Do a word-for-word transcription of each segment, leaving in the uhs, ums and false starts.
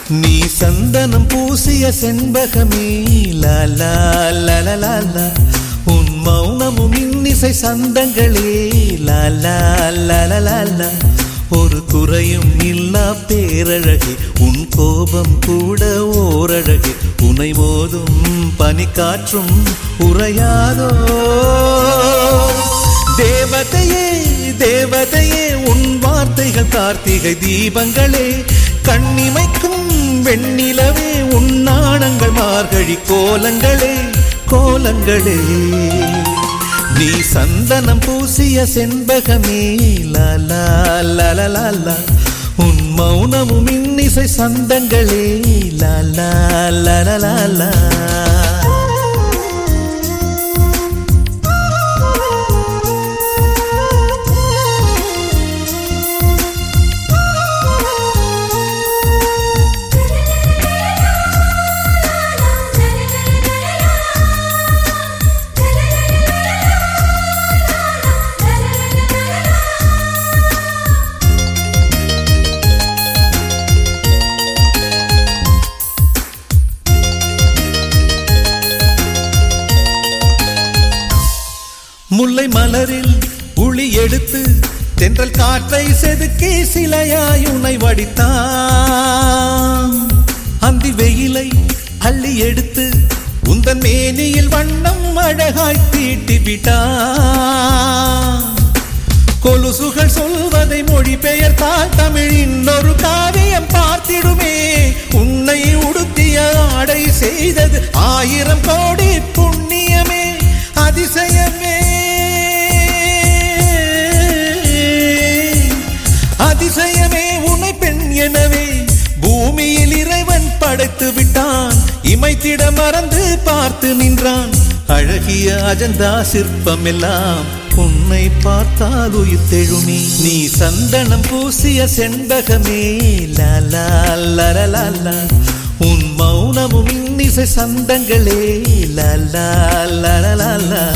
நீ சந்தனம் பூசிய செண்பகமே லாலா லலலாலா, உன் மௌனமும் இன்னிசை சந்தங்களே லாலா லலலாலா. ஒரு குறையும் இல்லா பேரழகே, உன் கோபம் கூட ஓரழகே, உனை மோதும் பனிக்காற்றும் உறையாதோ. தேவதையே தேவதையே, உன் வார்த்தைகள் கார்த்திகை தீபங்களே, கண்ணிமைக்கும் வெண்ணிலவே, உன் நாணங்கள் மார்கழி கோலங்களே கோலங்களே. நீ சந்தனம் பூசிய செண்பகமே லாலா லலலாலா, உன் மௌனமும் இன்னிசை சந்தங்களே லாலா லலலாலா. முல்லை மலரில் உளி எடுத்து தென்றல் காற்றை செதுக்கி சிலையாய் உனை வடித்தான். அந்தி வெயிலை அள்ளி எடுத்து உந்தன் மேனியில் வண்ணம் அழகாய் தீட்டி விட்டான். கொலுசுகள் சொல்வதை மொழிபெயர்த்தால் தமிழின் ஒரு காவியம் பார்த்திடுமே. உன்னை உடுத்திய ஆடை செய்தது ஆயிரம் கோடி புண்ணியமே, அதிசயமே அதிசயமே. உன்னை பெண் எனவே பூமியில் இறைவன் படைத்து விட்டான். இமைத்திட மறந்து பார்த்து நின்றான். அழகிய அஜந்தா சிற்பம் எல்லாம் உன்னை பார்த்தால் உயிர் தெழுமே. நீ சந்தனம் பூசிய செண்பகமே லாலா லலலாலா, உன் மௌனமும் இன்னிசை சந்தங்களே லாலா லலலாலா.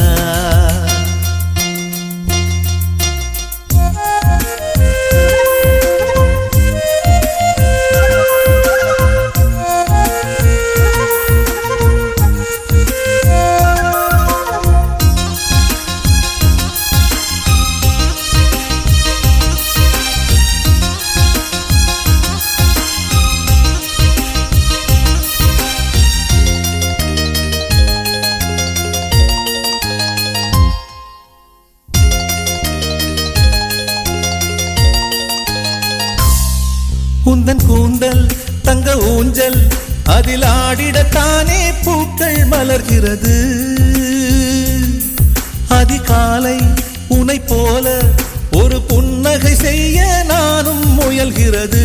உந்தன் கூந்தல் தங்க ஊஞ்சல், அதில் ஆடிடத்தானே பூக்கள் மலர்கிறது. அதிகாலை உனை போல ஒரு புன்னகை செய்ய நானும் முயல்கிறது.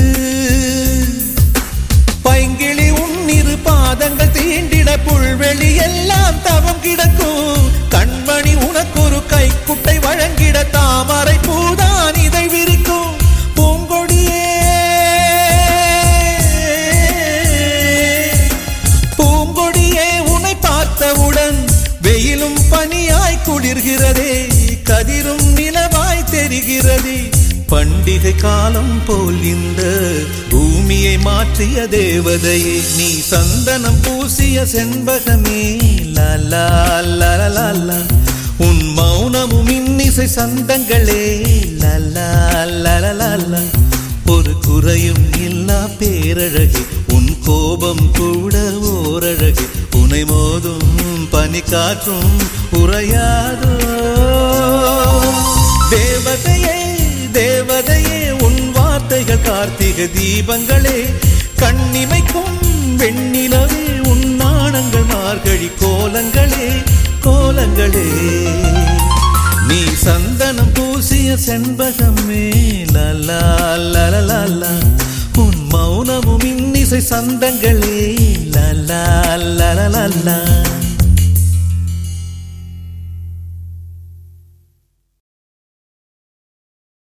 பைங்கிளி உன்னிரு பாதங்கள் தீண்டிட புல்வெளி எல்லாம் தவம் கிடக்கும். கண்மணி உனக்கு ஒரு கைக்குட்டை வழங்கிட தாமரை பூதான் இதை விரிக்கும். பூங்கொடியே பூங்கொடியே, உன்னை பார்த்தவுடன் வெயிலும் பனியாய் குளிர்கிறதே, கதிரும் நிலவாய் தெரிகிறதே. பண்டிகை காலம் போல் இந்த பூமியை மாற்றிய தேவதையே, நீ சந்தனம் பூசிய செண்பகமே லாலா லலலாலா, உன் மௌனமும் இன்னிசை சந்தங்களே லாலா லலலாலா. ஒரு குறையும் இல்லா பேரழகே, உன் கோபம் கூட ஓரழகே, உனை மோதும் பனிக்காற்றும் உறையாதோ. தேவதையே தேவதையே, உன் வார்த்தைகள் கார்த்திகை தீபங்களே, கண்ணிமைக்கும் வெண்ணிலவே, உன் நாணங்கள் மார்கழி கோலங்களே கோலங்களே. நீ சந்தனம் பூசிய செண்பகமே லாலா லலலாலா, உன் மௌனமும் இன்னிசை சந்தங்களே லாலா லலலாலா.